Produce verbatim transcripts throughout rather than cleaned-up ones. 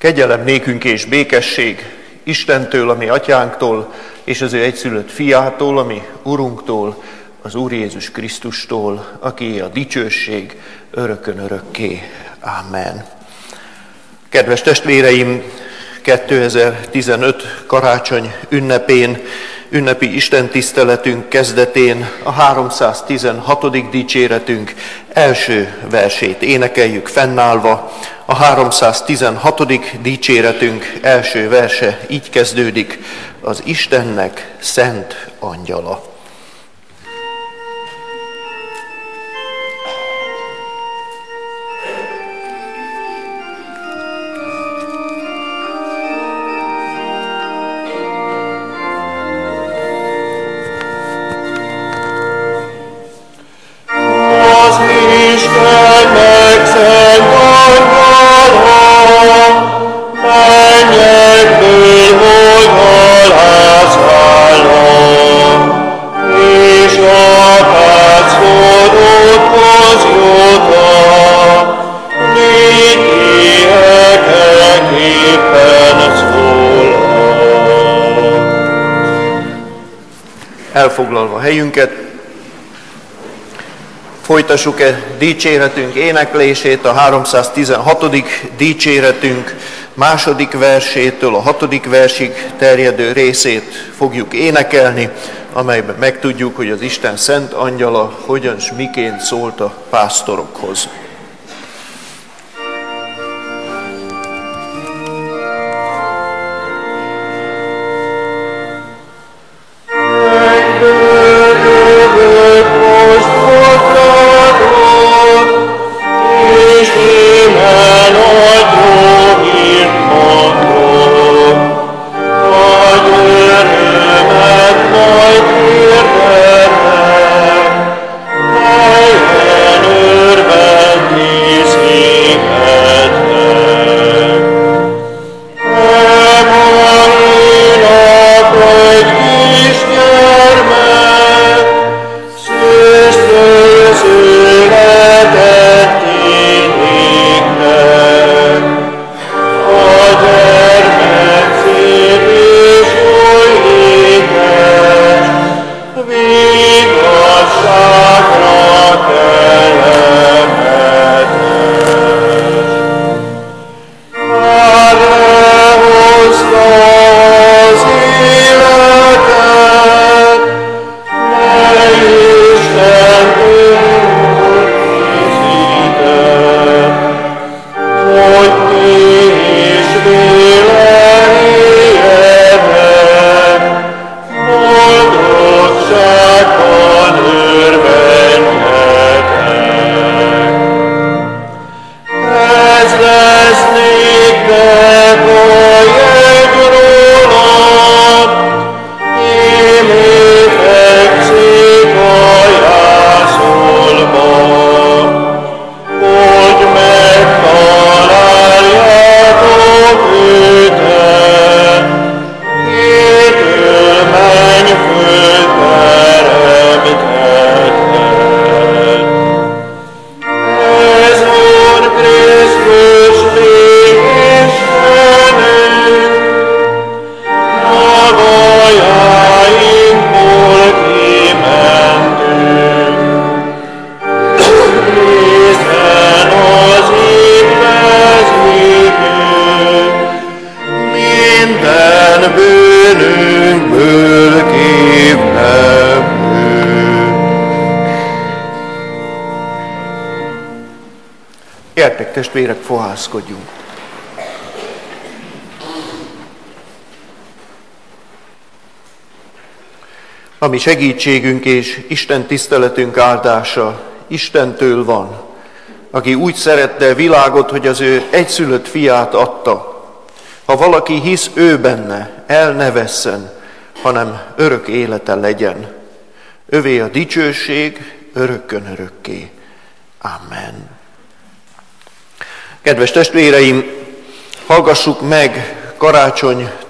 Kegyelem nékünk és békesség Istentől, a mi atyánktól, és az ő egyszülött fiától, a mi Urunktól, az Úr Jézus Krisztustól, aki a dicsőség örökön örökké. Amen. Kedves testvéreim, kétezer-tizenöt karácsony ünnepén, ünnepi istentiszteletünk kezdetén a háromszáztizenhatodik dicséretünk első versét énekeljük fennállva. A háromszáztizenhatodik dicséretünk első verse így kezdődik: az Istennek szent angyala. Elfoglalva helyünket, folytassuk-e dicséretünk éneklését, a háromszáztizenhatodik dicséretünk második versétől a hatodik versig terjedő részét fogjuk énekelni, amelyben megtudjuk, hogy az Isten szent angyala hogyan s miként szólt a pásztorokhoz. Gyertek, testvérek, fohászkodjunk. A mi segítségünk és Isten tiszteletünk áldása Istentől van, aki úgy szerette a világot, hogy az ő egyszülött fiát adta. Ha valaki hisz ő benne, el ne vesszen, hanem örök élete legyen. Övé a dicsőség örökkön örökké. Amen. Kedves testvéreim, hallgassuk meg karácsony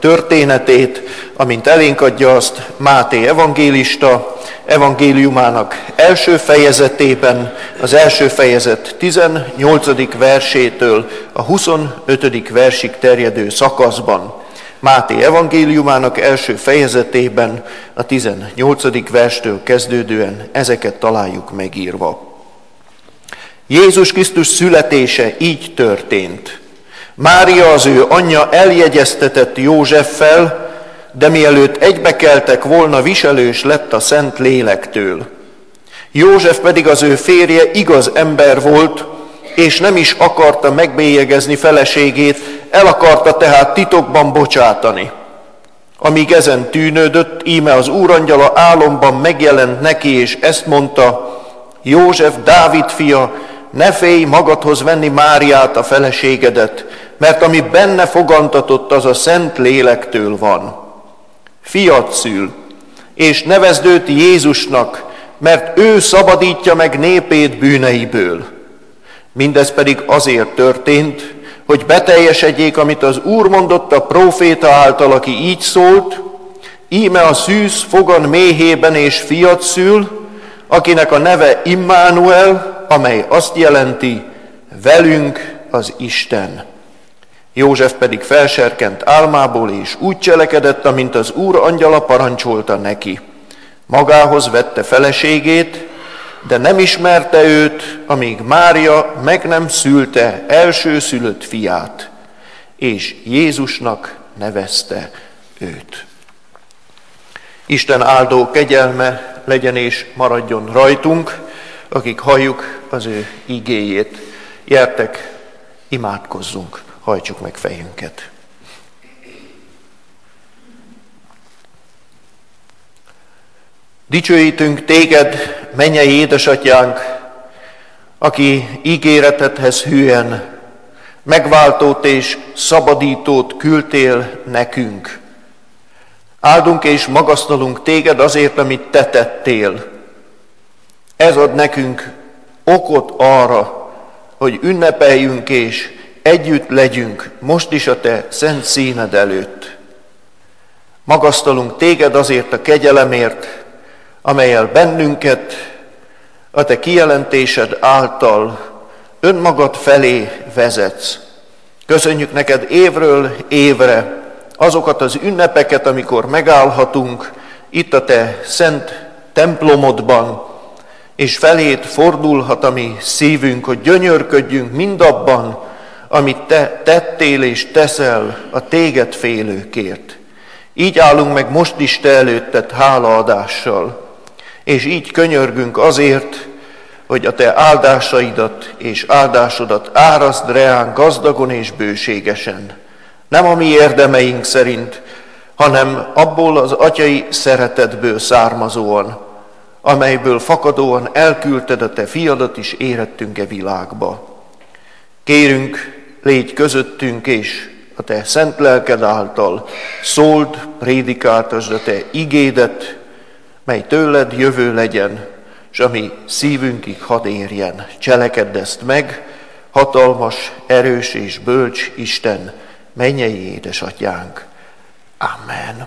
történetét, amint elénk adja azt Máté evangélista, evangéliumának első fejezetében, az első fejezet tizennyolcadik versétől a huszonötödik versig terjedő szakaszban. Máté evangéliumának első fejezetében a tizennyolcadik verstől kezdődően ezeket találjuk megírva. Jézus Krisztus születése így történt. Mária, az ő anyja eljegyeztetett Józseffel, de mielőtt egybekeltek volna, viselős lett a Szent Lélektől. József pedig az ő férje igaz ember volt, és nem is akarta megbélyegezni feleségét, el akarta tehát titokban bocsátani. Amíg ezen tűnődött, íme az úrangyala álomban megjelent neki, és ezt mondta: József, Dávid fia, ne félj magadhoz venni Máriát, a feleségedet, mert ami benne fogantatott, az a Szent Lélektől van. Fiat szül, és nevezd őt Jézusnak, mert ő szabadítja meg népét bűneiből. Mindez pedig azért történt, hogy beteljesedjék, amit az Úr mondott a próféta által, aki így szólt: íme a szűz fogan méhében és fiat szül, akinek a neve Immanuel, amely azt jelenti, velünk az Isten. József pedig felserkent álmából, és úgy cselekedett, amint az Úr angyala parancsolta neki. Magához vette feleségét, de nem ismerte őt, amíg Mária meg nem szülte elsőszülött fiát, és Jézusnak nevezte őt. Isten áldó kegyelme legyen és maradjon rajtunk, akik halljuk az ő igéjét. Gyertek, imádkozzunk, hajtsuk meg fejünket. Dicsőítünk téged, mennyei édesatyánk, aki ígéretedhez hűen megváltót és szabadítót küldtél nekünk. Áldunk és magasztalunk téged azért, amit te tettél. Ez ad nekünk okot arra, hogy ünnepeljünk és együtt legyünk most is a te szent színed előtt. Magasztalunk téged azért a kegyelemért, amellyel bennünket a te kijelentésed által önmagad felé vezetsz. Köszönjük neked évről évre azokat az ünnepeket, amikor megállhatunk itt a te szent templomodban, és feléd fordulhat a mi szívünk, hogy gyönyörködjünk mindabban, amit te tettél és teszel a téged félőkért. Így állunk meg most is te előtted hálaadással, és így könyörgünk azért, hogy a te áldásaidat és áldásodat árazd reánk gazdagon és bőségesen. Nem a mi érdemeink szerint, hanem abból az atyai szeretetből származóan, amelyből fakadóan elküldted a te fiadat is érettünk-e világba. Kérünk, légy közöttünk, és a te szent lelked által szóld, prédikáltasd a te igédet, mely tőled jövő legyen, és ami szívünkig hadd érjen. Cselekedd ezt meg, hatalmas, erős és bölcs Isten, mennyei édesatyánk. Amen.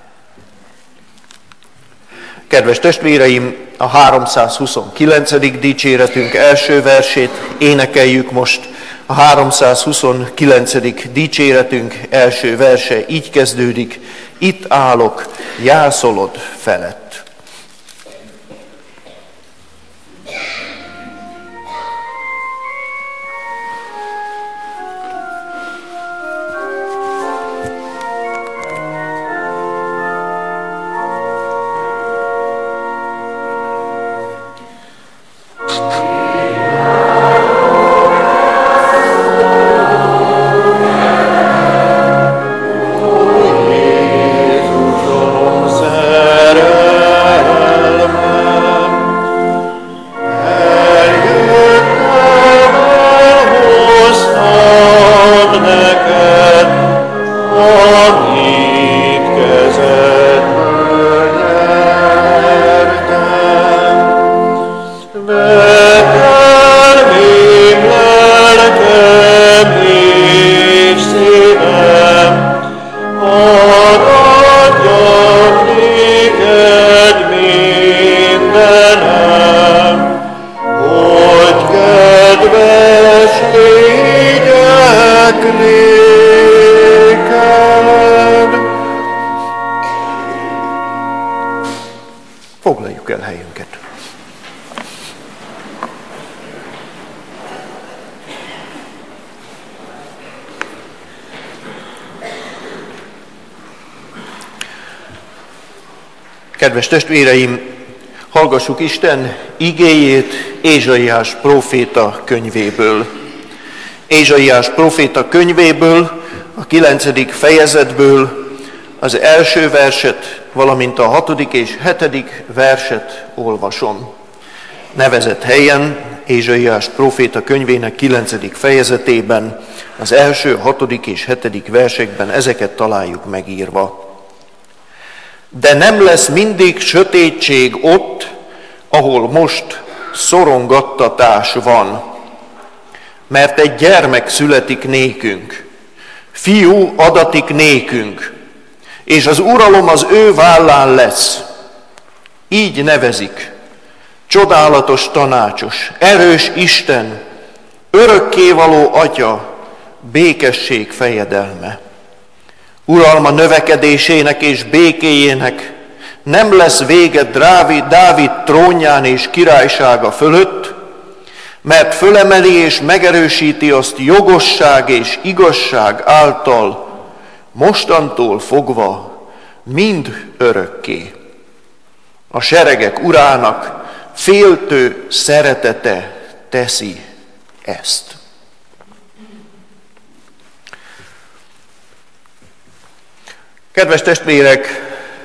Kedves testvéreim, a háromszázhuszonkilencedik dicséretünk első versét énekeljük most. A háromszázhuszonkilencedik dicséretünk első verse így kezdődik: itt állok jászolod felett. Oh Kedves testvéreim, hallgassuk Isten igéjét Ézsaiás próféta könyvéből. Ézsaiás próféta könyvéből, a kilencedik fejezetből az első verset, valamint a hatodik és hetedik verset olvasom. Nevezett helyen, Ézsaiás próféta könyvének kilencedik fejezetében, az első, hatodik és hetedik versekben ezeket találjuk megírva. De nem lesz mindig sötétség ott, ahol most szorongattatás van, mert egy gyermek születik nékünk, fiú adatik nékünk, és az uralom az ő vállán lesz. Így nevezik: csodálatos tanácsos, erős Isten, örökkévaló Atya, békesség fejedelme. Uralma növekedésének és békéjének nem lesz vége Dávid, Dávid trónján és királysága fölött, mert fölemeli és megerősíti azt jogosság és igazság által, mostantól fogva mind örökké. A seregek urának féltő szeretete teszi ezt. Kedves testvérek,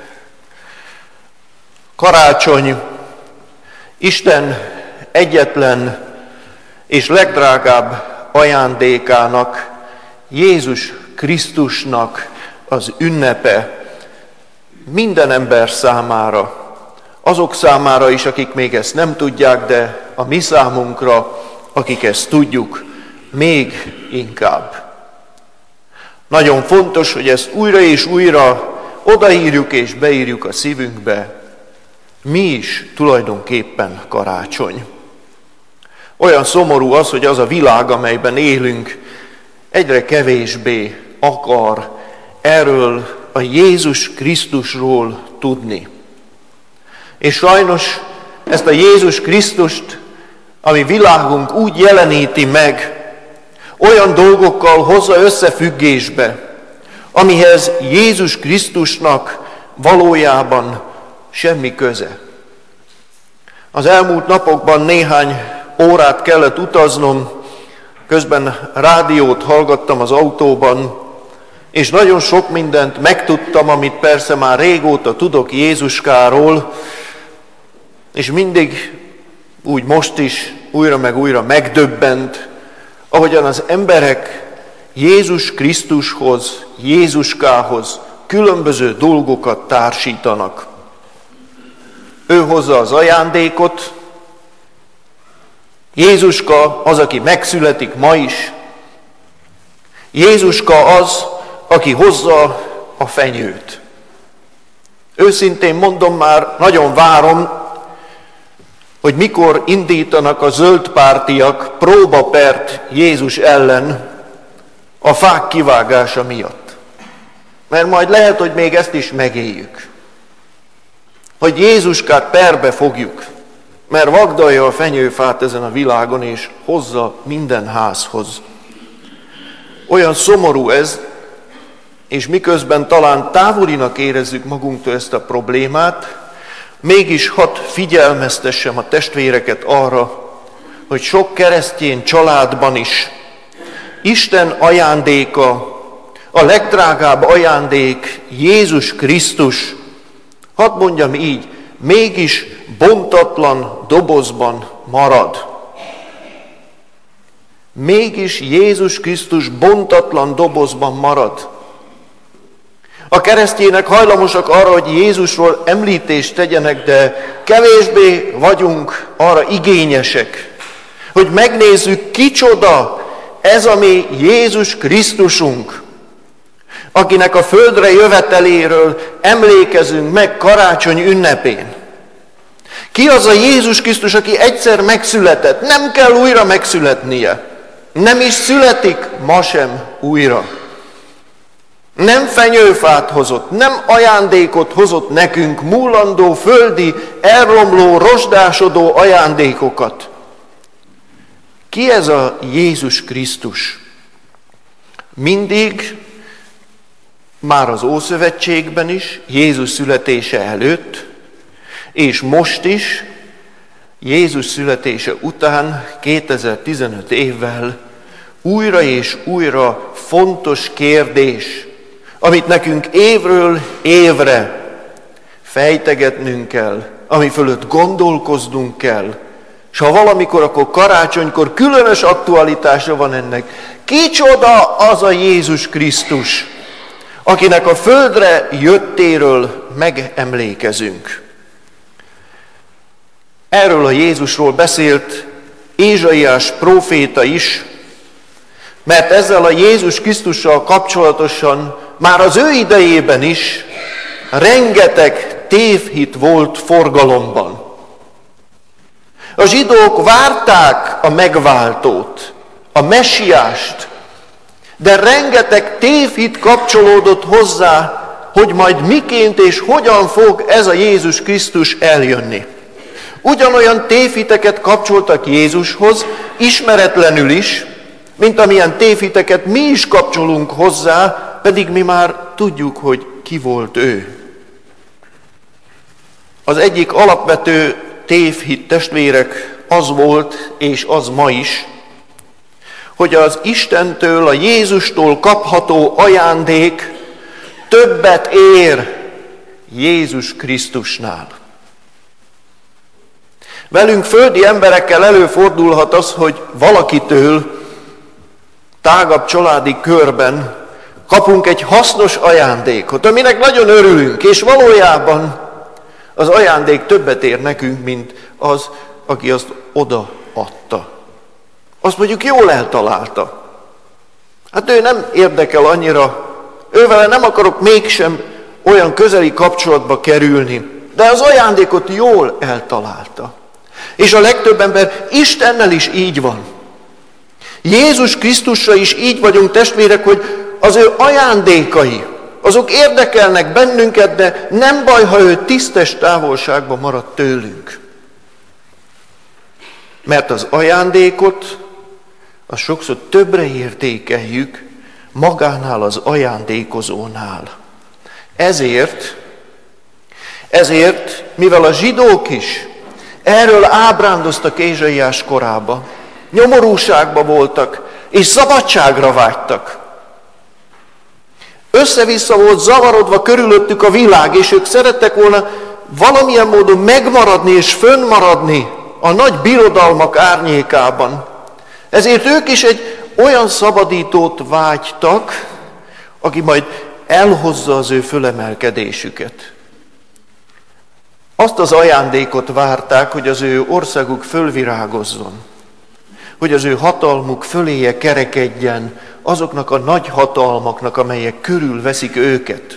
karácsony Isten egyetlen és legdrágább ajándékának, Jézus Krisztusnak az ünnepe minden ember számára, azok számára is, akik még ezt nem tudják, de a mi számunkra, akik ezt tudjuk, még inkább. Nagyon fontos, hogy ezt újra és újra odaírjuk és beírjuk a szívünkbe. Mi is tulajdonképpen karácsony. Olyan szomorú az, hogy az a világ, amelyben élünk, egyre kevésbé akar erről a Jézus Krisztusról tudni. És sajnos ezt a Jézus Krisztust, ami világunk úgy jeleníti meg, olyan dolgokkal hozza összefüggésbe, amihez Jézus Krisztusnak valójában semmi köze. Az elmúlt napokban néhány órát kellett utaznom, közben rádiót hallgattam az autóban, és nagyon sok mindent megtudtam, amit persze már régóta tudok Jézuskáról, és mindig, úgy most is, újra meg újra megdöbbent, ahogyan az emberek Jézus Krisztushoz, Jézuskához különböző dolgokat társítanak. Ő hozza az ajándékot, Jézuska az, aki megszületik ma is, Jézuska az, aki hozza a fenyőt. Őszintén mondom, már nagyon várom, hogy mikor indítanak a zöldpártiak próbapert Jézus ellen a fák kivágása miatt. Mert majd lehet, hogy még ezt is megéljük. Hogy Jézuskát perbe fogjuk, mert vagdalja a fenyőfát ezen a világon, és hozza minden házhoz. Olyan szomorú ez, és miközben talán távolinak érezzük magunktól ezt a problémát, mégis hadd figyelmeztessem a testvéreket arra, hogy sok keresztény családban is Isten ajándéka, a legdrágább ajándék, Jézus Krisztus, hadd mondjam így, mégis bontatlan dobozban marad. Mégis Jézus Krisztus bontatlan dobozban marad. A keresztjének hajlamosak arra, hogy Jézusról említést tegyenek, de kevésbé vagyunk arra igényesek, hogy megnézzük, kicsoda ez a mi Jézus Krisztusunk, akinek a földre jöveteléről emlékezünk meg karácsony ünnepén. Ki az a Jézus Krisztus, aki egyszer megszületett, nem kell újra megszületnie, nem is születik ma sem újra. Nem fenyőfát hozott, nem ajándékot hozott nekünk, múlandó, földi, elromló, rozsdásodó ajándékokat. Ki ez a Jézus Krisztus? Mindig, már az Ószövetségben is, Jézus születése előtt, És most is, Jézus születése után, kétezer-tizenöt évvel újra és újra fontos kérdés, amit nekünk évről évre fejtegetnünk kell, ami fölött gondolkoznunk kell, és ha valamikor, akkor karácsonykor különös aktualitása van ennek. Kicsoda az a Jézus Krisztus, akinek a földre jöttéről megemlékezünk? Erről a Jézusról beszélt Ézsaiás próféta is, mert ezzel a Jézus Krisztussal kapcsolatosan már az ő idejében is rengeteg tévhit volt forgalomban. A zsidók várták a megváltót, a messiást, de rengeteg tévhit kapcsolódott hozzá, hogy majd miként és hogyan fog ez a Jézus Krisztus eljönni. Ugyanolyan tévhiteket kapcsoltak Jézushoz, ismeretlenül is, mint amilyen tévhiteket mi is kapcsolunk hozzá, pedig mi már tudjuk, hogy ki volt ő. Az egyik alapvető tévhit, testvérek, az volt, és az ma is, hogy az Istentől, a Jézustól kapható ajándék többet ér Jézus Krisztusnál. Velünk földi emberekkel előfordulhat az, hogy valakitől tágabb családi körben kapunk egy hasznos ajándékot, aminek nagyon örülünk, és valójában az ajándék többet ér nekünk, mint az, aki azt odaadta. Azt mondjuk jól eltalálta. Hát ő nem érdekel annyira, ővele nem akarok mégsem olyan közeli kapcsolatba kerülni, de az ajándékot jól eltalálta. És a legtöbb ember Istennel is így van. Jézus Krisztusra is így vagyunk, testvérek, hogy az ő ajándékai, azok érdekelnek bennünket, de nem baj, ha ő tisztes távolságban marad tőlünk. Mert az ajándékot, azt sokszor többre értékeljük magánál, az ajándékozónál. Ezért, ezért, mivel a zsidók is erről ábrándoztak Ézsaiás korába, nyomorúságba voltak, és szabadságra vágytak. Össze-vissza volt zavarodva körülöttük a világ, és ők szerettek volna valamilyen módon megmaradni és fönnmaradni a nagy birodalmak árnyékában. Ezért ők is egy olyan szabadítót vágytak, aki majd elhozza az ő fölemelkedésüket. Azt az ajándékot várták, hogy az ő országuk fölvirágozzon, hogy az ő hatalmuk föléje kerekedjen azoknak a nagy hatalmaknak, amelyek körülveszik őket.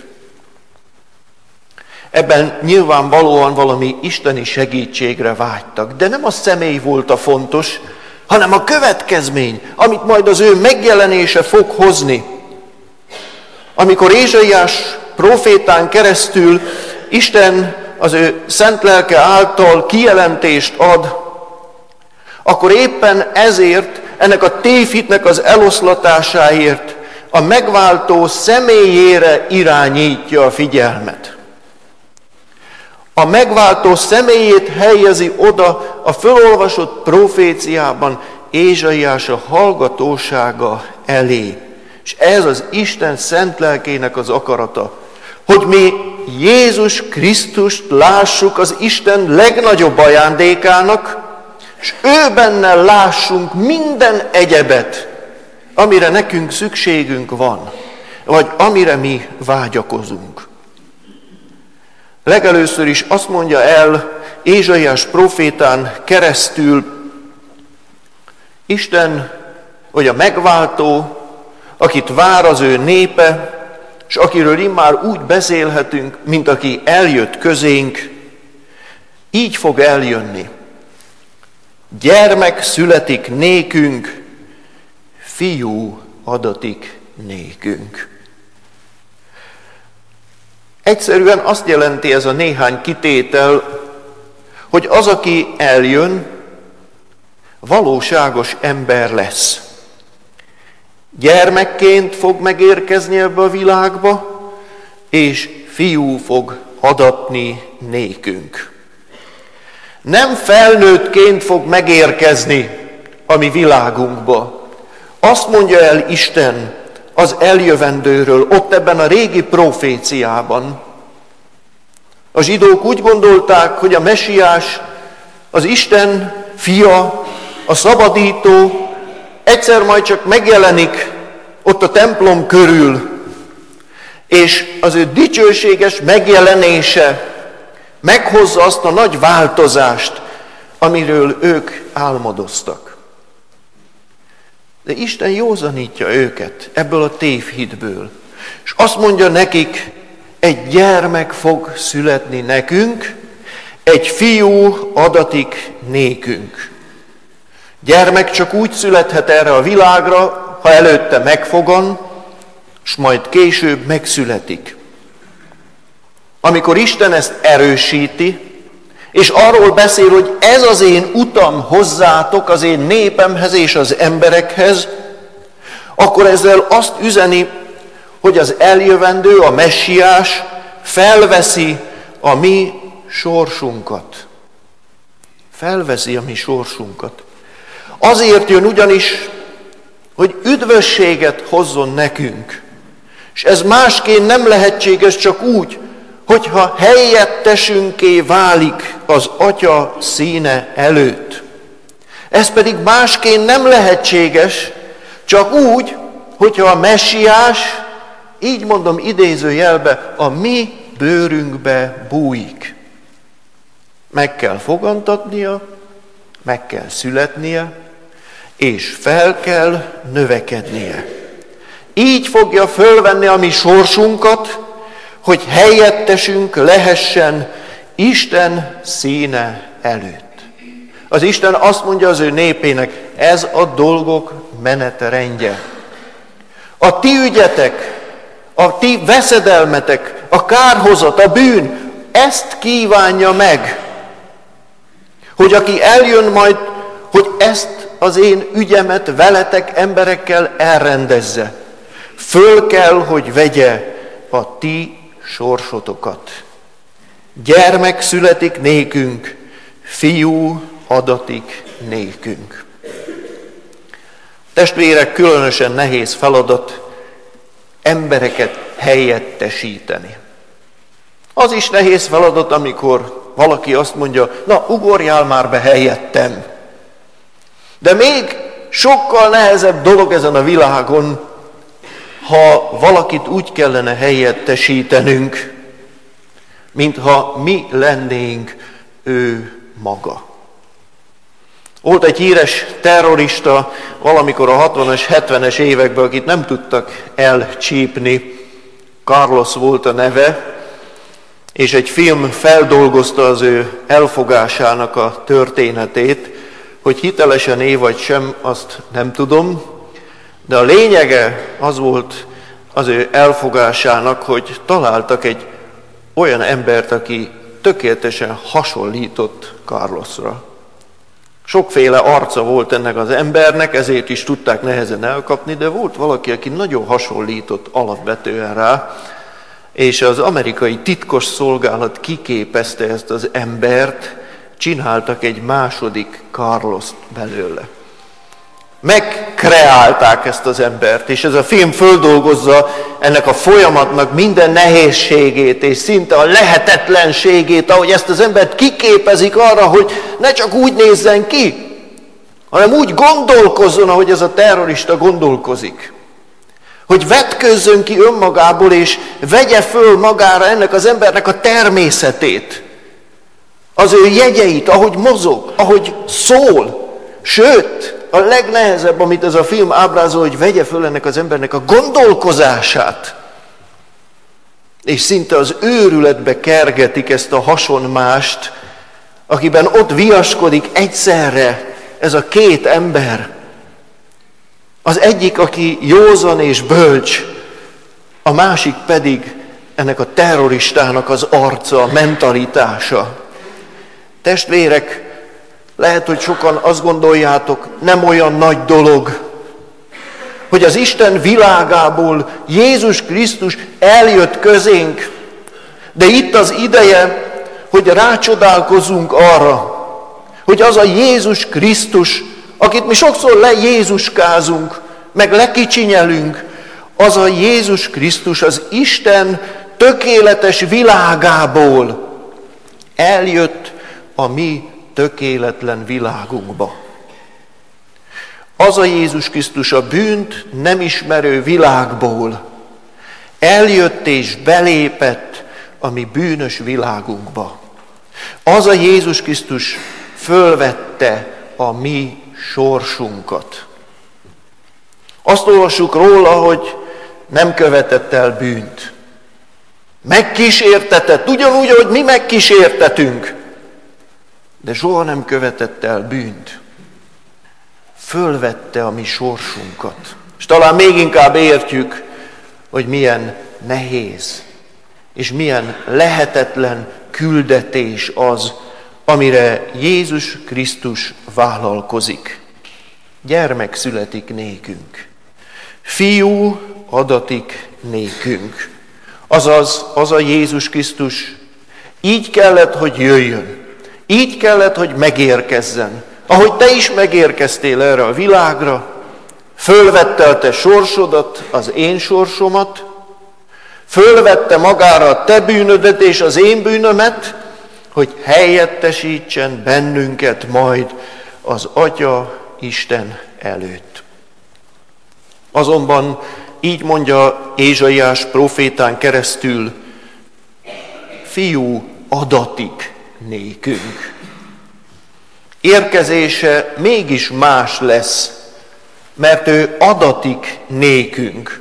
Ebben nyilvánvalóan valami isteni segítségre vágytak, de nem a személy volt a fontos, hanem a következmény, amit majd az ő megjelenése fog hozni. Amikor Ézsaiás prófétán keresztül Isten az ő szent lelke által kijelentést ad, akkor éppen ezért, ennek a tévhitnek az eloszlatásáért a megváltó személyére irányítja a figyelmet. A megváltó személyét helyezi oda a fölolvasott proféciában Ézsaiás a hallgatósága elé. És ez az Isten szent lelkének az akarata, hogy mi Jézus Krisztust lássuk az Isten legnagyobb ajándékának, és ő benne lássunk minden egyebet, amire nekünk szükségünk van, vagy amire mi vágyakozunk. Legelőször is azt mondja el Ézsaiás prófétán keresztül Isten, hogy a megváltó, akit vár az ő népe, és akiről immár úgy beszélhetünk, mint aki eljött közénk, így fog eljönni. Gyermek születik nékünk, fiú adatik nékünk. Egyszerűen azt jelenti ez a néhány kitétel, hogy az, aki eljön, valóságos ember lesz. Gyermekként fog megérkezni ebbe a világba, és fiú fog adatni nékünk. Nem felnőttként fog megérkezni a mi világunkba. Azt mondja el Isten az eljövendőről, ott ebben a régi proféciában. A zsidók úgy gondolták, hogy a mesiás, az Isten fia, a szabadító egyszer majd csak megjelenik ott a templom körül, és az ő dicsőséges megjelenése meghozza azt a nagy változást, amiről ők álmodoztak. De Isten józanítja őket ebből a tévhitből, és azt mondja nekik, egy gyermek fog születni nekünk, egy fiú adatik nékünk. Gyermek csak úgy születhet erre a világra, ha előtte megfogan, és majd később megszületik. Amikor Isten ezt erősíti, és arról beszél, hogy ez az én utam hozzátok, az én népemhez és az emberekhez, akkor ezzel azt üzeni, hogy az eljövendő, a messiás felveszi a mi sorsunkat. Felveszi a mi sorsunkat. Azért jön ugyanis, hogy üdvösséget hozzon nekünk. És ez másként nem lehetséges csak úgy, hogyha helyettesünké válik az Atya színe előtt. Ez pedig másként nem lehetséges, csak úgy, hogyha a messiás, így mondom idézőjelbe, a mi bőrünkbe bújik. Meg kell fogantatnia, meg kell születnie, és fel kell növekednie. Így fogja fölvenni a mi sorsunkat, hogy helyettesünk lehessen Isten színe előtt. Az Isten azt mondja az ő népének, ez a dolgok menetrendje. A ti ügyetek, a ti veszedelmetek, a kárhozat, a bűn ezt kívánja meg, hogy aki eljön majd, hogy ezt az én ügyemet veletek emberekkel elrendezze. Föl kell, hogy vegye a ti sorsotokat. Gyermek születik nékünk, fiú adatik nékünk. Testvérek, különösen nehéz feladat embereket helyettesíteni. Az is nehéz feladat, amikor valaki azt mondja, na ugorjál már be helyettem. De még sokkal nehezebb dolog ezen a világon, ha valakit úgy kellene helyettesítenünk, mintha mi lennénk ő maga. Volt egy híres terrorista valamikor a hatvanas, hetvenes években, akit nem tudtak elcsípni, Carlos volt a neve, és egy film feldolgozta az ő elfogásának a történetét, hogy hitelesen-e vagy sem, azt nem tudom, de a lényege az volt az ő elfogásának, hogy találtak egy olyan embert, aki tökéletesen hasonlított Carlosra. Sokféle arca volt ennek az embernek, ezért is tudták nehezen elkapni, de volt valaki, aki nagyon hasonlított alapvetően rá, és az amerikai titkos szolgálat kiképezte ezt az embert, csináltak egy második Carlost belőle. Megkreálták ezt az embert, és ez a film földolgozza ennek a folyamatnak minden nehézségét, és szinte a lehetetlenségét, ahogy ezt az embert kiképezik arra, hogy ne csak úgy nézzen ki, hanem úgy gondolkozzon, ahogy ez a terrorista gondolkozik. Hogy vetközzön ki önmagából, és vegye föl magára ennek az embernek a természetét, az ő jegyeit, ahogy mozog, ahogy szól. Sőt, a legnehezebb, amit ez a film ábrázol, hogy vegye föl ennek az embernek a gondolkozását. És szinte az őrületbe kergetik ezt a hasonmást, akiben ott viaskodik egyszerre ez a két ember. Az egyik, aki józan és bölcs, a másik pedig ennek a terroristának az arca, a mentalitása. Testvérek, lehet, hogy sokan azt gondoljátok, nem olyan nagy dolog, hogy az Isten világából Jézus Krisztus eljött közénk, de itt az ideje, hogy rácsodálkozzunk arra, Hogy az a Jézus Krisztus, akit mi sokszor lejézuskázunk, meg lekicsinyelünk, az a Jézus Krisztus az Isten tökéletes világából eljött a mi tökéletlen világunkba. Az a Jézus Krisztus a bűnt nem ismerő világból eljött és belépett a mi bűnös világunkba. Az a Jézus Krisztus fölvette a mi sorsunkat. Azt olvassuk róla, hogy nem követett el bűnt. Megkísértetett, ugyanúgy, ahogy mi megkísértetünk, de soha nem követett el bűnt. Fölvette a mi sorsunkat. És talán még inkább értjük, hogy milyen nehéz, és milyen lehetetlen küldetés az, amire Jézus Krisztus vállalkozik. Gyermek születik nékünk. Fiú adatik nékünk. Azaz, az a Jézus Krisztus így kellett, hogy jöjjön. Így kellett, hogy megérkezzen. Ahogy te is megérkeztél erre a világra, fölvette a te sorsodat, az én sorsomat, fölvette magára a te bűnödet és az én bűnömet, hogy helyettesítsen bennünket majd az Atya Isten előtt. Azonban így mondja Ézsaiás prófétán keresztül, fiú adatik nékünk. Érkezése mégis más lesz, mert ő adatik nékünk.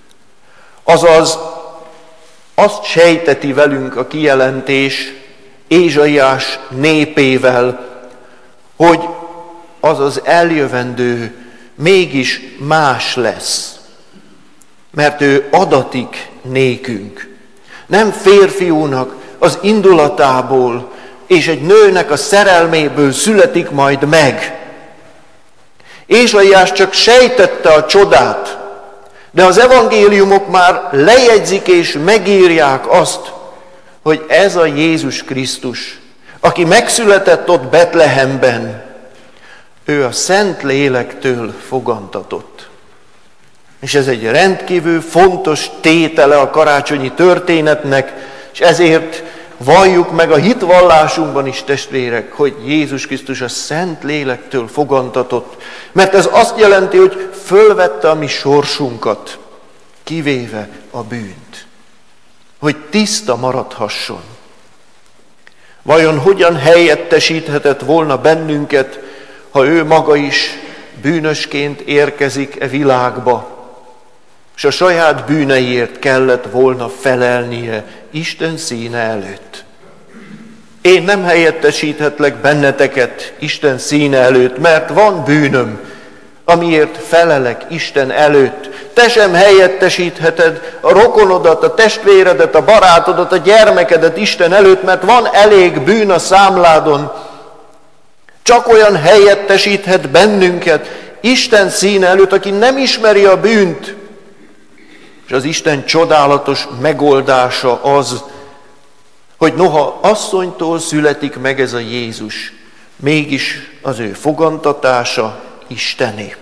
Azaz, azt sejteti velünk a kijelentés Ézsaiás népével, hogy az az eljövendő mégis más lesz, mert ő adatik nékünk. Nem férfiúnak az indulatából és egy nőnek a szerelméből születik majd meg. Ézsaiás csak sejtette a csodát, de az evangéliumok már lejegyzik és megírják azt, hogy ez a Jézus Krisztus, aki megszületett ott Betlehemben, ő a Szent Lélektől fogantatott. És ez egy rendkívül fontos tétele a karácsonyi történetnek, és ezért valljuk meg a hitvallásunkban is, testvérek, hogy Jézus Krisztus a Szent Lélektől fogantatott, mert ez azt jelenti, hogy fölvette a mi sorsunkat, kivéve a bűnt, hogy tiszta maradhasson. Vajon hogyan helyettesíthetett volna bennünket, ha ő maga is bűnösként érkezik e világba, és a saját bűneiért kellett volna felelnie Isten színe előtt. Én nem helyettesíthetlek benneteket Isten színe előtt, mert van bűnöm, amiért felelek Isten előtt. Te sem helyettesítheted a rokonodat, a testvéredet, a barátodat, a gyermekedet Isten előtt, mert van elég bűn a számládon. Csak olyan helyettesíthet bennünket Isten színe előtt, aki nem ismeri a bűnt. És az Isten csodálatos megoldása az, hogy noha asszonytól születik meg ez a Jézus, mégis az ő fogantatása Istené.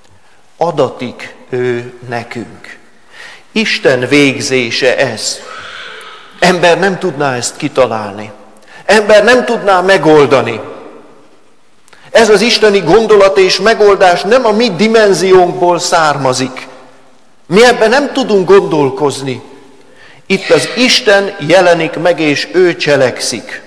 Adatik ő nekünk. Isten végzése ez. Ember nem tudná ezt kitalálni. Ember nem tudná megoldani. Ez az isteni gondolat és megoldás nem a mi dimenziónkból származik. Mi ebben nem tudunk gondolkozni. Itt az Isten jelenik meg, és ő cselekszik.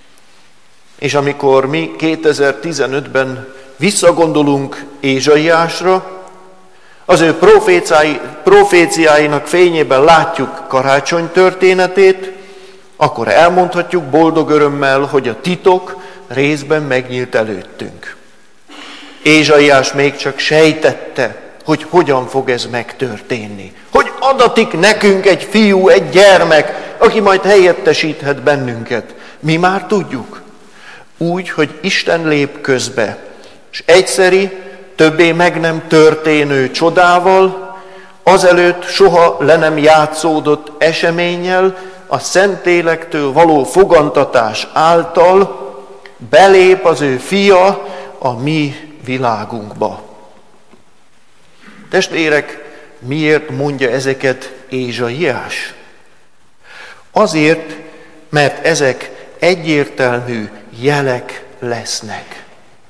És amikor mi kétezer-tizenötben visszagondolunk Ézsaiásra, az ő proféciáinak fényében látjuk karácsony történetét, akkor elmondhatjuk boldog örömmel, hogy a titok részben megnyílt előttünk. Ézsaiás még csak sejtette, hogy hogyan fog ez megtörténni. Hogy adatik nekünk egy fiú, egy gyermek, aki majd helyettesíthet bennünket. Mi már tudjuk. Úgy, hogy Isten lép közbe, és egyszeri, többé meg nem történő csodával, azelőtt soha le nem játszódott eseménnyel, a Szentlélektől való fogantatás által belép az ő fia a mi világunkba. Testvérek, miért mondja ezeket Ézsaiás? Azért, mert ezek egyértelmű jelek lesznek.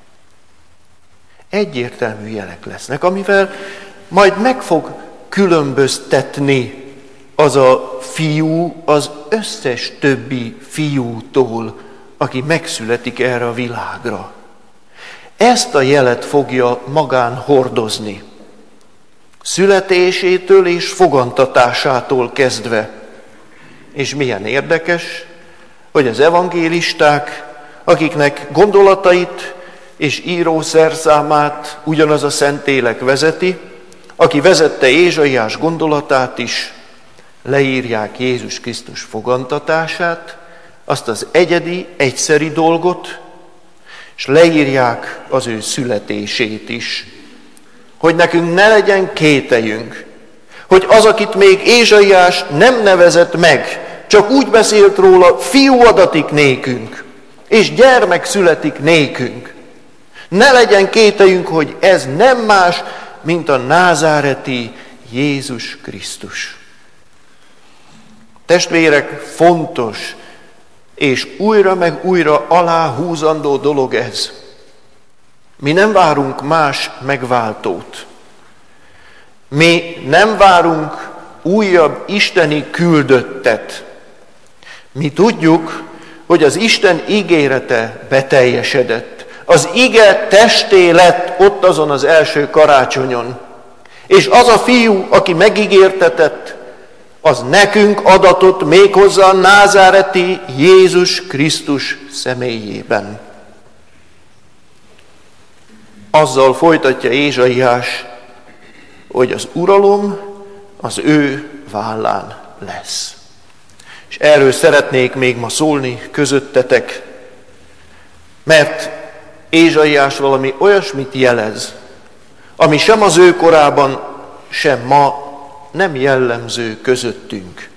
Egyértelmű jelek lesznek, amivel majd meg fog különböztetni az a fiú az összes többi fiútól, aki megszületik erre a világra. Ezt a jelet fogja magán hordozni. Születésétől és fogantatásától kezdve. És milyen érdekes, hogy az evangélisták, akiknek gondolatait és írószerszámát ugyanaz a Szentlélek vezeti, aki vezette Ézsaiás gondolatát is, leírják Jézus Krisztus fogantatását, azt az egyedi, egyszeri dolgot, és leírják az ő születését is. Hogy nekünk ne legyen kételjünk, hogy az, akit még Ézsaiás nem nevezett meg, csak úgy beszélt róla, fiú adatik nékünk, és gyermek születik nékünk. Ne legyen kételjünk, hogy ez nem más, mint a názáreti Jézus Krisztus. Testvérek, fontos és újra meg újra aláhúzandó dolog ez. Mi nem várunk más megváltót. Mi nem várunk újabb isteni küldöttet. Mi tudjuk, hogy az Isten ígérete beteljesedett. Az ige testé lett ott azon az első karácsonyon. És az a fiú, aki megígértetett, az nekünk adatott méghozzá a názáreti Jézus Krisztus személyében. Azzal folytatja Ézsaiás, hogy az uralom az ő vállán lesz. És erről szeretnék még ma szólni közöttetek, mert Ézsaiás valami olyasmit jelez, ami sem az ő korában, sem ma nem jellemző közöttünk.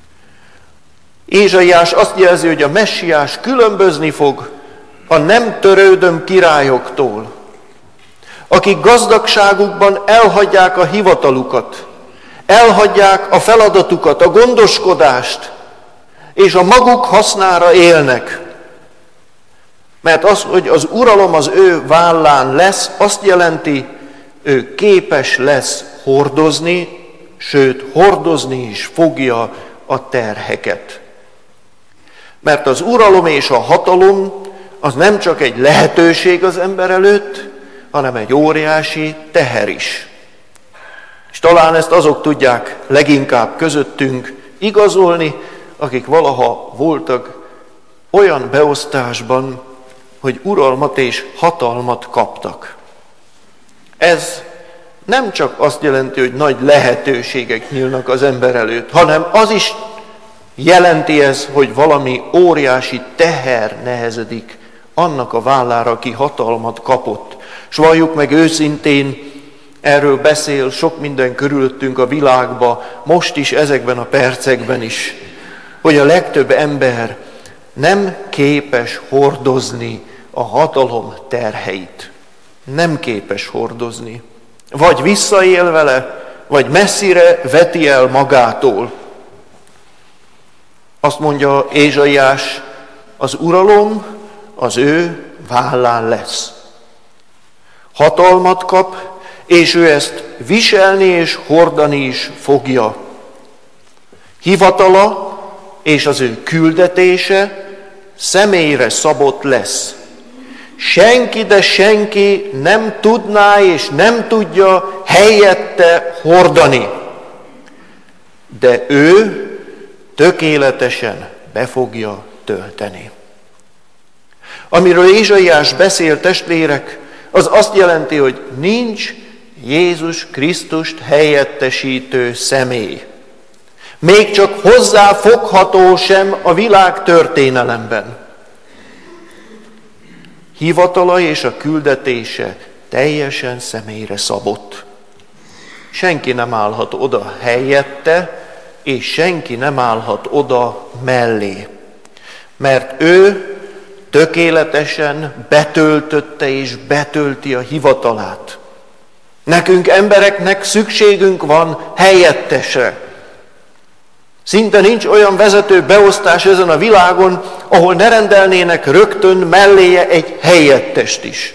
Ézsaiás azt jelzi, hogy a messiás különbözni fog a nem törődöm királyoktól, akik gazdagságukban elhagyják a hivatalukat, elhagyják a feladatukat, a gondoskodást, és a maguk hasznára élnek. Mert az, hogy az uralom az ő vállán lesz, azt jelenti, ő képes lesz hordozni, sőt, hordozni is fogja a terheket. Mert az uralom és a hatalom az nem csak egy lehetőség az ember előtt, hanem egy óriási teher is. És talán ezt azok tudják leginkább közöttünk igazolni, akik valaha voltak olyan beosztásban, hogy uralmat és hatalmat kaptak. Ez nem csak azt jelenti, hogy nagy lehetőségek nyílnak az ember előtt, hanem az is jelenti ez, hogy valami óriási teher nehezedik annak a vállára, aki hatalmat kapott. S valljuk meg őszintén, erről beszél sok minden körülöttünk a világban, most is, ezekben a percekben is, hogy a legtöbb ember nem képes hordozni a hatalom terheit. Nem képes hordozni. Vagy visszaél vele, vagy messzire veti el magától. Azt mondja Ézsaiás, az uralom az ő vállán lesz. Hatalmat kap, és ő ezt viselni és hordani is fogja. Hivatala és az ő küldetése személyre szabott lesz. Senki, de senki nem tudná és nem tudja helyette hordani. De ő tökéletesen be fogja tölteni. Amiről Ézsaiás beszél, testvérek, az azt jelenti, hogy nincs Jézus Krisztust helyettesítő személy. Még csak hozzáfogható sem a világ történelemben. Hivatala és a küldetése teljesen személyre szabott. Senki nem állhat oda helyette, és senki nem állhat oda mellé. Mert ő tökéletesen betöltötte és betölti a hivatalát. Nekünk embereknek szükségünk van helyettesre. Szinte nincs olyan vezető beosztás ezen a világon, ahol ne rendelnének rögtön melléje egy helyettest is.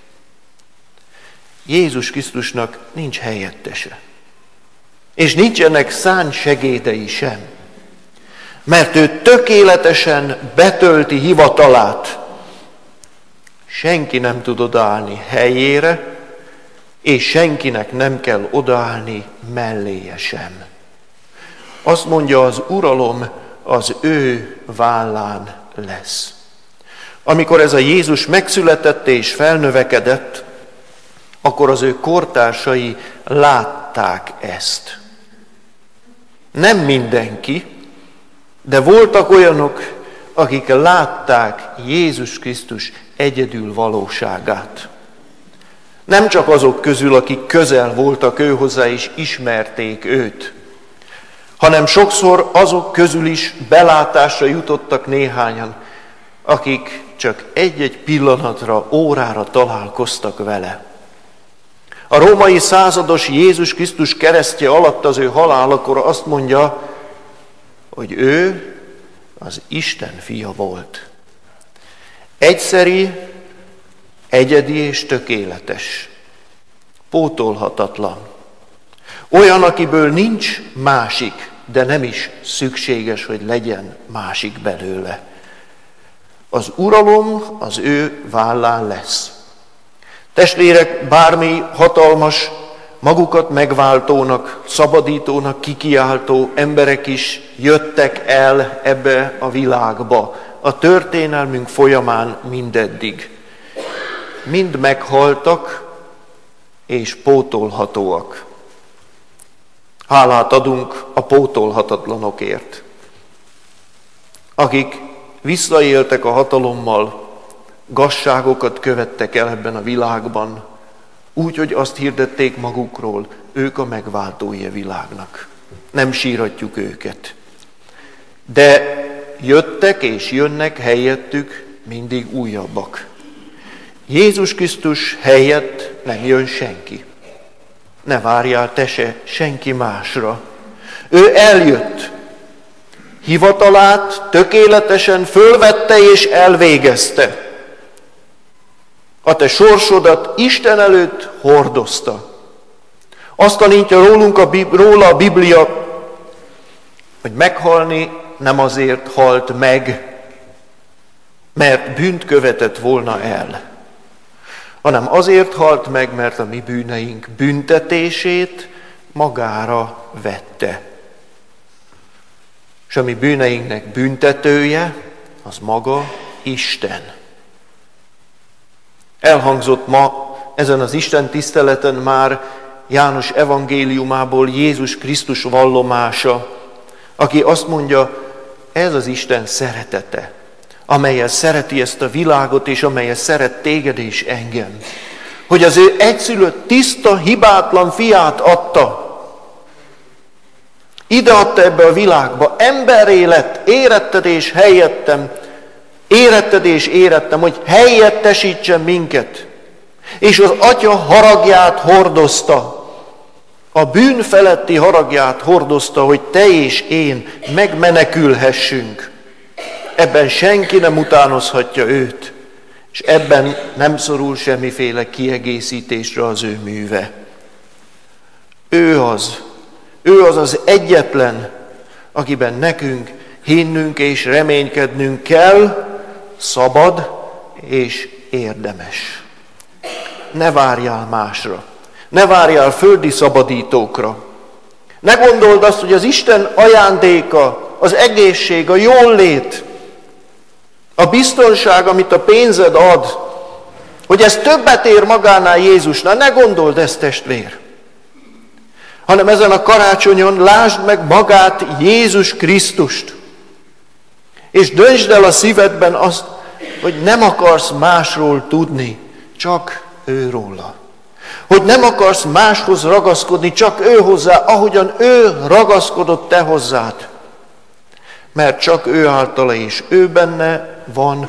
Jézus Krisztusnak nincs helyettese. És nincsenek szárnysegédei sem. Mert ő tökéletesen betölti hivatalát. Senki nem tud odaállni helyére, és senkinek nem kell odaállni melléje sem. Azt mondja, az uralom az ő vállán lesz. Amikor ez a Jézus megszületett és felnövekedett, akkor az ő kortársai látták ezt. Nem mindenki, de voltak olyanok, akik látták Jézus Krisztus egyedül valóságát. Nem csak azok közül, akik közel voltak ő hozzá és ismerték őt, hanem sokszor azok közül is belátásra jutottak néhányan, akik csak egy-egy pillanatra, órára találkoztak vele. A római százados Jézus Krisztus keresztje alatt az ő halálakor azt mondja, hogy ő az Isten fia volt. Egyszeri, egyedi és tökéletes. Pótolhatatlan. Olyan, akiből nincs másik, de nem is szükséges, hogy legyen másik belőle. Az uralom az ő vállán lesz. Testvérek, bármi hatalmas, magukat megváltónak, szabadítónak kikiáltó emberek is jöttek el ebbe a világba, a történelmünk folyamán mindeddig. Mind meghaltak és pótolhatóak. Hálát adunk a pótolhatatlanokért, akik visszaéltek a hatalommal, gazságokat követtek el ebben a világban, úgy, hogy azt hirdették magukról, ők a megváltói a világnak. Nem síratjuk őket. De jöttek és jönnek helyettük mindig újabbak. Jézus Krisztus helyett nem jön senki. Ne várjál te se senki másra. Ő eljött. Hivatalát tökéletesen fölvette és elvégezte. A te sorsodat Isten előtt hordozta. Azt tanítja rólunk a, róla a Biblia, hogy meghalni nem azért halt meg, mert bűnt követett volna el, hanem azért halt meg, mert a mi bűneink büntetését magára vette. És a mi bűneinknek büntetője, az maga Isten. Elhangzott ma ezen az Isten tiszteleten már János evangéliumából Jézus Krisztus vallomása, aki azt mondja, ez az Isten szeretete, amellyel szereti ezt a világot, és amellyel szeret téged és engem. Hogy az ő egyszülött, tiszta, hibátlan fiát adta. Ide adta ebbe a világba, emberré lett, éretted és helyettem, éretted és érettem, hogy helyettesítsen minket. És az Atya haragját hordozta, a bűn feletti haragját hordozta, hogy te és én megmenekülhessünk. Ebben senki nem utánozhatja őt, és ebben nem szorul semmiféle kiegészítésre az ő műve. Ő az, ő az az egyetlen, akiben nekünk hinnünk és reménykednünk kell, szabad és érdemes. Ne várjál másra, ne várjál földi szabadítókra. Ne gondold azt, hogy az Isten ajándéka, az egészség, a jólét, a biztonság, amit a pénzed ad, hogy ez többet ér magánál Jézusnál. Ne gondold ezt, testvér. Hanem ezen a karácsonyon lásd meg magát, Jézus Krisztust. És döntsd el a szívedben azt, hogy nem akarsz másról tudni, csak őróla. Hogy nem akarsz máshoz ragaszkodni, csak ő hozzá, ahogyan ő ragaszkodott te hozzád. Mert csak ő általa és ő benne van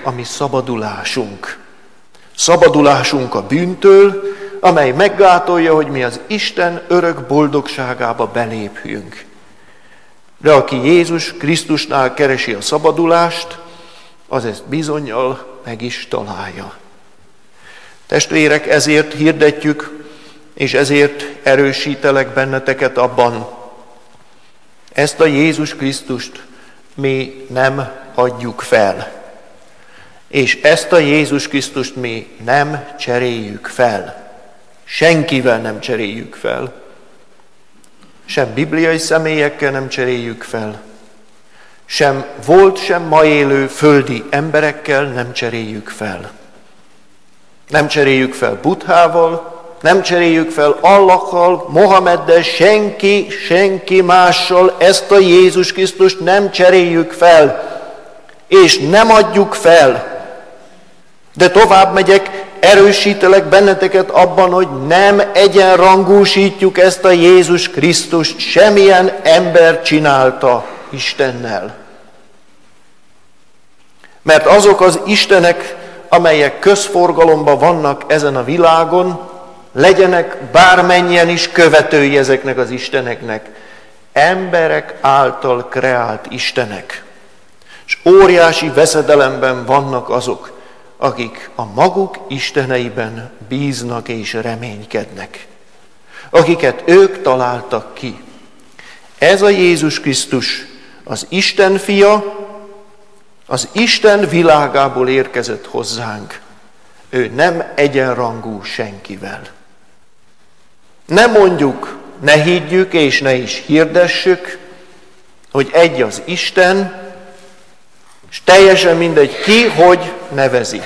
a mi szabadulásunk. Szabadulásunk a bűntől, amely meggátolja, hogy mi az Isten örök boldogságába belépjünk. De aki Jézus Krisztusnál keresi a szabadulást, az ezt bizonnyal meg is találja. Testvérek, ezért hirdetjük, és ezért erősítelek benneteket abban. Ezt a Jézus Krisztust mi nem adjuk fel. És ezt a Jézus Krisztust mi nem cseréljük fel. Senkivel nem cseréljük fel. Sem bibliai személyekkel nem cseréljük fel. Sem volt, sem ma élő földi emberekkel nem cseréljük fel. Nem cseréljük fel Buddhával, nem cseréljük fel Allakkal, Mohameddel, senki, senki mással ezt a Jézus Krisztust nem cseréljük fel, és nem adjuk fel. De tovább megyek, erősítelek benneteket abban, hogy nem egyenrangúsítjuk ezt a Jézus Krisztust, semmilyen ember csinálta Istennel. Mert azok az istenek, amelyek közforgalomban vannak ezen a világon, legyenek bármennyien is követői ezeknek az isteneknek, emberek által kreált istenek. És óriási veszedelemben vannak azok, akik a maguk isteneiben bíznak és reménykednek, akiket ők találtak ki. Ez a Jézus Krisztus, az Isten fia, az Isten világából érkezett hozzánk. Ő nem egyenrangú senkivel. Ne mondjuk, ne higgyük és ne is hirdessük, hogy egy az Isten, és teljesen mindegy ki, hogy nevezi.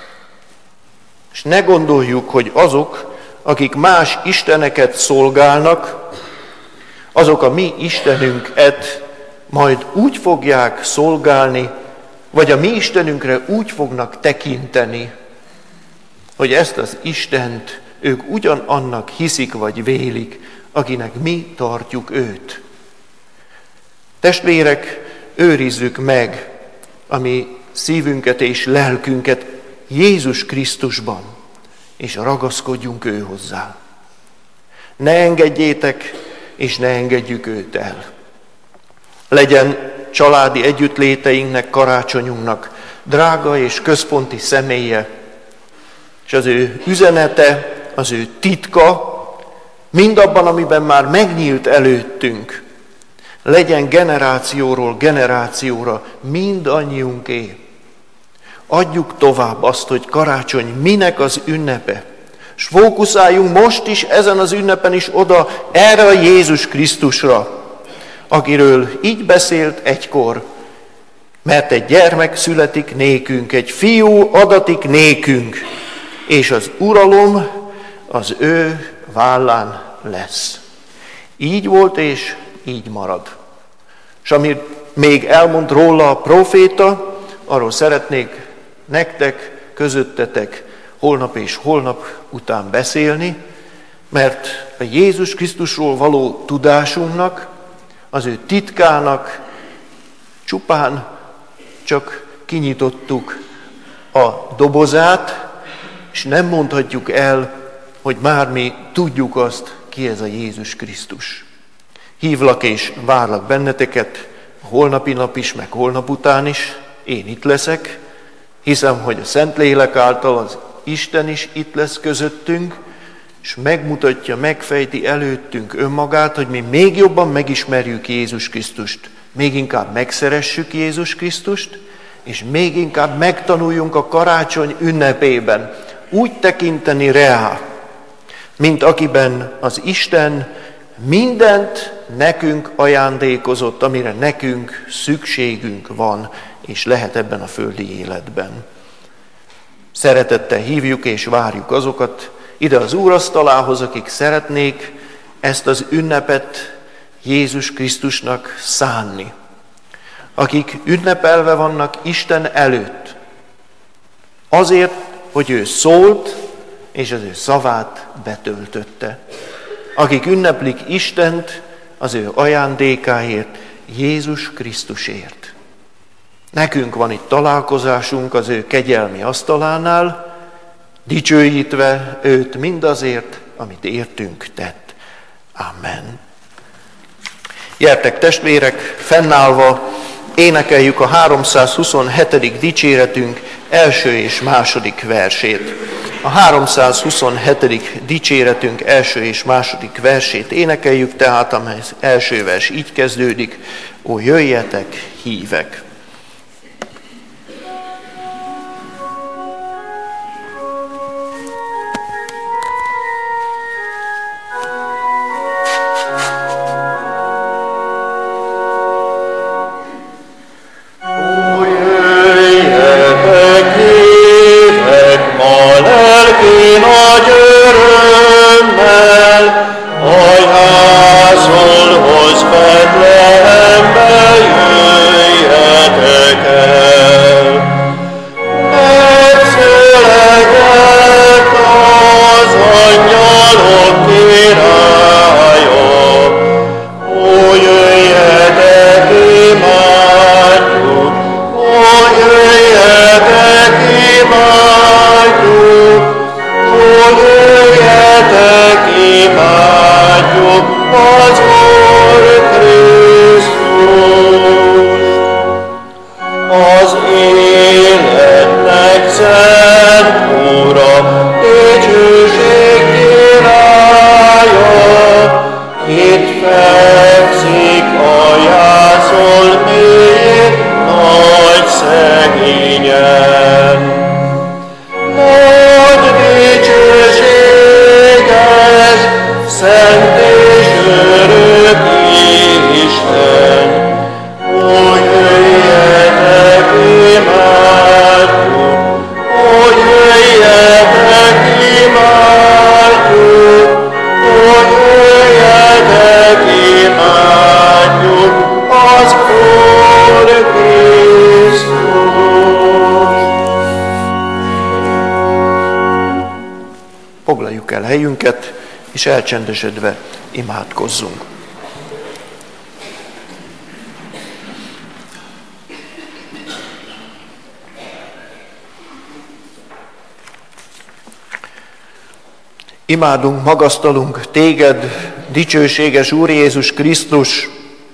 És ne gondoljuk, hogy azok, akik más isteneket szolgálnak, azok a mi Istenünket majd úgy fogják szolgálni, vagy a mi Istenünkre úgy fognak tekinteni, hogy ezt az Istent ők ugyanannak hiszik vagy vélik, akinek mi tartjuk őt. Testvérek, őrizzük meg a mi szívünket és lelkünket Jézus Krisztusban, és ragaszkodjunk ő hozzá. Ne engedjétek, és ne engedjük őt el. Legyen családi együttléteinknek, karácsonyunknak drága és központi személye, és az ő üzenete, az ő titka, mindabban, amiben már megnyílt előttünk, legyen generációról generációra mindannyiunké. Adjuk tovább azt, hogy karácsony minek az ünnepe, és fókuszáljunk most is ezen az ünnepen is oda erre a Jézus Krisztusra, akiről így beszélt egykor, mert egy gyermek születik nékünk, egy fiú adatik nékünk, és az uralom az ő vállán lesz. Így volt, és így marad. És amit még elmond róla a próféta, arról szeretnék nektek, közöttetek holnap és holnap után beszélni, mert a Jézus Krisztusról való tudásunknak, az ő titkának csupán csak kinyitottuk a dobozát, és nem mondhatjuk el, hogy már mi tudjuk azt, ki ez a Jézus Krisztus. Hívlak és várlak benneteket holnapi nap is, meg holnap után is. Én itt leszek. Hiszem, hogy a Szentlélek által az Isten is itt lesz közöttünk, és megmutatja, megfejti előttünk önmagát, hogy mi még jobban megismerjük Jézus Krisztust, még inkább megszeressük Jézus Krisztust, és még inkább megtanuljunk a karácsony ünnepében úgy tekinteni rá, mint akiben az Isten mindent nekünk ajándékozott, amire nekünk szükségünk van, és lehet ebben a földi életben. Szeretettel hívjuk és várjuk azokat ide az úrasztalához, akik szeretnék ezt az ünnepet Jézus Krisztusnak szánni. Akik ünnepelve vannak Isten előtt. Azért, hogy ő szólt, és az ő szavát betöltötte. Akik ünneplik Istent az ő ajándékáért, Jézus Krisztusért. Nekünk van itt találkozásunk az ő kegyelmi asztalánál, dicsőítve őt mindazért, amit értünk tett. Amen. Gyertek testvérek, fennállva énekeljük a háromszázhuszonhetedik dicséretünk első és második versét. A háromszázhuszonhetedik dicséretünk első és második versét énekeljük, tehát amely első vers így kezdődik: Ó, jöjjetek, hívek! Foglaljuk el helyünket, és elcsendesedve imádkozzunk. Imádunk, magasztalunk téged, dicsőséges Úr Jézus Krisztus,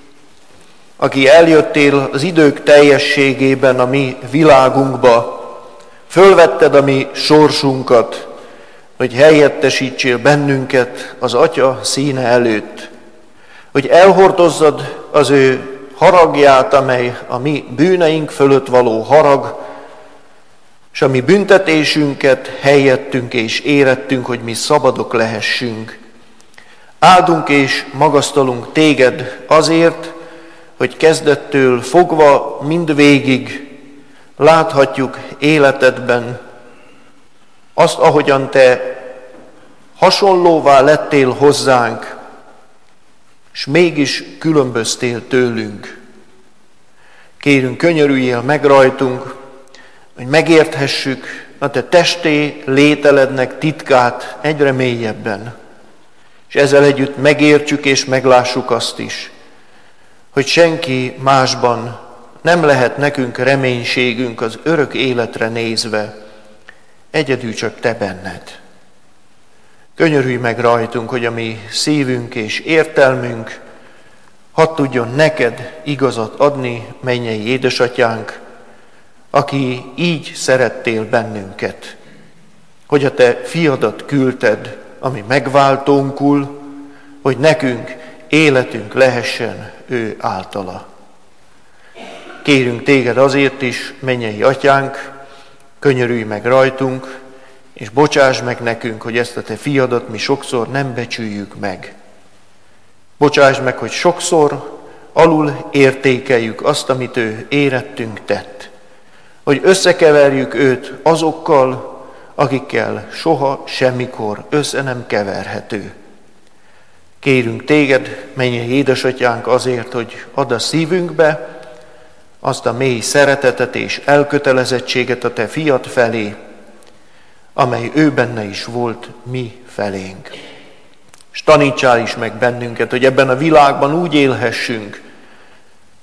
aki eljöttél az idők teljességében a mi világunkba, fölvetted a mi sorsunkat, hogy helyettesítsél bennünket az Atya színe előtt, hogy elhordozzad az ő haragját, amely a mi bűneink fölött való harag, és a mi büntetésünket helyettünk és érettünk, hogy mi szabadok lehessünk. Áldunk és magasztalunk téged azért, hogy kezdettől fogva mindvégig láthatjuk életedben azt, ahogyan te hasonlóvá lettél hozzánk, és mégis különböztél tőlünk. Kérünk, könyörüljél meg rajtunk, hogy megérthessük a te testé lételednek titkát egyre mélyebben, és ezzel együtt megértsük és meglássuk azt is, hogy senki másban nem lehet nekünk reménységünk az örök életre nézve, egyedül csak te benned. Könyörülj meg rajtunk, hogy a mi szívünk és értelmünk hadd tudjon neked igazat adni, mennyei édesatyánk, aki így szerettél bennünket, hogy a te fiadat küldted, ami megváltónkul, hogy nekünk életünk lehessen ő általa. Kérünk téged azért is, mennyei atyánk, könyörülj meg rajtunk, és bocsáss meg nekünk, hogy ezt a te fiadat mi sokszor nem becsüljük meg. Bocsáss meg, hogy sokszor alul értékeljük azt, amit ő érettünk tett. Hogy összekeverjük őt azokkal, akikkel soha, semmikor össze nem keverhető. Kérünk téged, mennyei édesatyánk, azért, hogy add a szívünkbe azt a mély szeretetet és elkötelezettséget a te fiad felé, amely ő benne is volt mi felénk. És tanítsál is meg bennünket, hogy ebben a világban úgy élhessünk,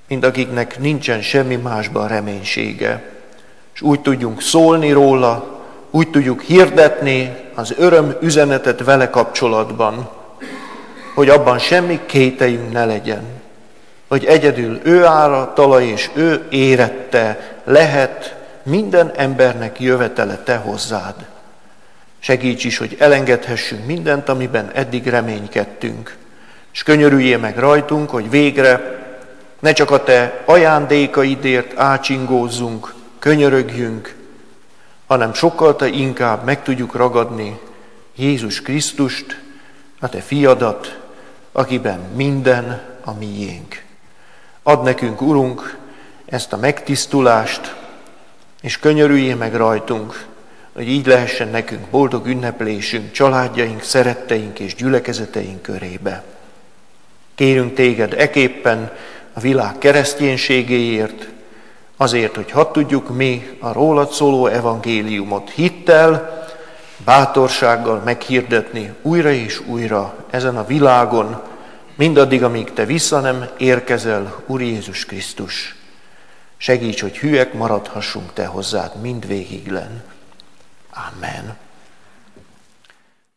mint akiknek nincsen semmi másban reménysége. És úgy tudjunk szólni róla, úgy tudjuk hirdetni az öröm üzenetet vele kapcsolatban, hogy abban semmi kételyünk ne legyen, hogy egyedül ő áratala és ő érette lehet minden embernek jövetele te hozzád. Segíts is, hogy elengedhessünk mindent, amiben eddig reménykedtünk, és könyörüljél meg rajtunk, hogy végre ne csak a te ajándékaidért ácsingózzunk, könyörögjünk, hanem sokkal te inkább meg tudjuk ragadni Jézus Krisztust, a te fiadat, akiben minden a miénk. Add nekünk, Urunk, ezt a megtisztulást, és könyörüljél meg rajtunk, hogy így lehessen nekünk boldog ünneplésünk, családjaink, szeretteink és gyülekezeteink körébe. Kérünk téged eképpen a világ kereszténységéért, azért, hogy hadd tudjuk mi a rólad szóló evangéliumot hittel, bátorsággal meghirdetni újra és újra ezen a világon, mindaddig, amíg te vissza nem érkezel, Úr Jézus Krisztus. Segíts, hogy hűek maradhassunk te hozzád mindvégiglen. Amen.